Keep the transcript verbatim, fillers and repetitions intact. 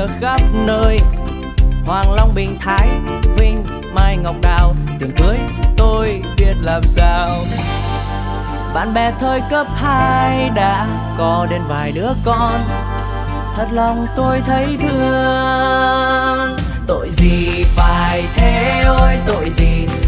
ở khắp nơi. Hoàng Long, Bình, Thái, Vinh, Mai, Ngọc, Đào, tiền cưới tôi biết làm sao. Bạn bè thời cấp hai đã có đến vài đứa con, thật lòng tôi thấy thương. Tội gì phải thế, ôi tội gì